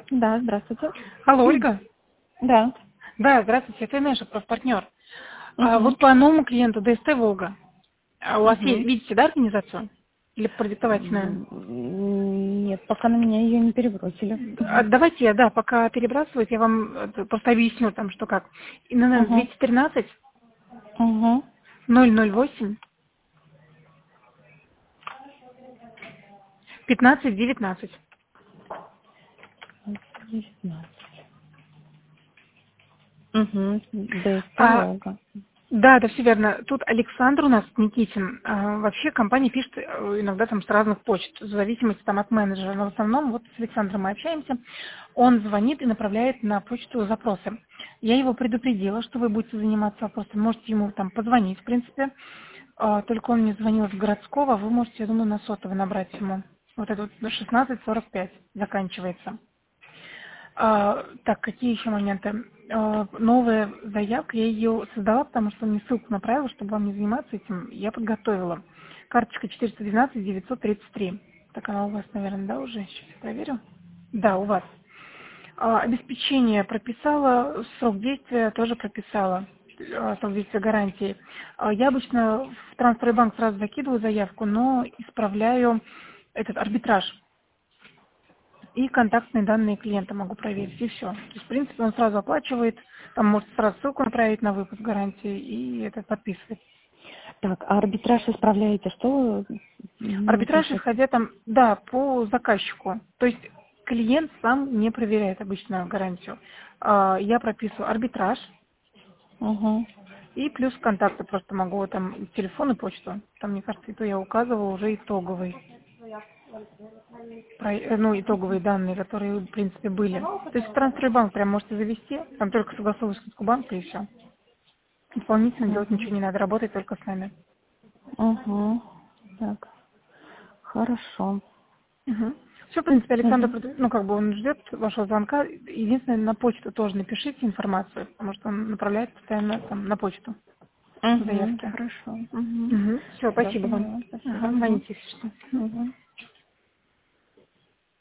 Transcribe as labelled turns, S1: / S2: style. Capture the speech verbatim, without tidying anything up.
S1: Да, здравствуйте.
S2: Алло, Ольга?
S1: Да.
S2: Да, здравствуйте, это наш партнер. А
S1: Угу.
S2: вот по новому клиенту ДСТ «Волга». А у вас есть,
S1: Угу.
S2: видите, да, организацию? Или продиктовательную?
S1: Нет, пока на меня ее не перебросили.
S2: А давайте я, да, пока перебрасывать, я вам это просто объясню там, что как. ИНН
S1: Угу.
S2: двести тринадцать
S1: Угу.
S2: ноль ноль восемь пятнадцать девятнадцать.
S1: девятнадцать. Угу. ДСТ
S2: А,
S1: Волга.
S2: да, да, все верно. Тут Александр у нас Никитин. А, вообще компания пишет э, иногда там с разных почт, в зависимости там от менеджера. Но в основном вот с Александром мы общаемся. Он звонит и направляет на почту запросы. Я его предупредила, что вы будете заниматься вопросом. Можете ему там позвонить, в принципе. А, только он мне звонил с городского, а вы можете, я думаю, на сотовый набрать ему. Вот это вот шестнадцать сорок пять заканчивается. А, так, какие еще моменты? А, новая заявка, я ее создала, потому что он мне ссылку направил, чтобы вам не заниматься этим. Я подготовила. Карточка четыреста двенадцать девятьсот тридцать три. Так она у вас, наверное, да, уже? Сейчас я проверю. Да, у вас. А, обеспечение прописала, срок действия тоже прописала, а, срок действия гарантии. А, я обычно в трансферный банк сразу закидываю заявку, но исправляю этот арбитраж. И контактные данные клиента могу проверить, и все. То есть, в принципе, он сразу оплачивает, там может сразу ссылку направить на выпуск гарантии и это подписывает.
S1: Так, а арбитраж исправляете, что м,
S2: Арбитраж,
S1: пишет?
S2: исходя там, да, по заказчику. То есть клиент сам не проверяет обычно гарантию. А, Я прописываю арбитраж
S1: Угу.
S2: и плюс контакты просто могу, там телефон и почту. Там, мне кажется, это я указывала уже итоговый. Про- э, ну, итоговые данные, которые, в принципе, были. То есть в трансферный банк прям можете завести, там только согласовывать с банка и все. Дополнительно делать
S1: Угу.
S2: ничего не надо, работать только с нами.
S1: Угу. Так, хорошо.
S2: Все, в принципе, Александр,
S1: Угу.
S2: пред- ну, как бы он ждет вашего звонка. Единственное, на почту тоже напишите информацию, потому что он направляет постоянно там на почту
S1: Угу.
S2: заявки.
S1: Хорошо. Угу.
S2: Угу. Все,
S1: Все,
S2: спасибо вам.
S1: поняла.
S2: Ага,
S1: Спасибо. Угу.
S2: звоните, если что.
S1: Угу.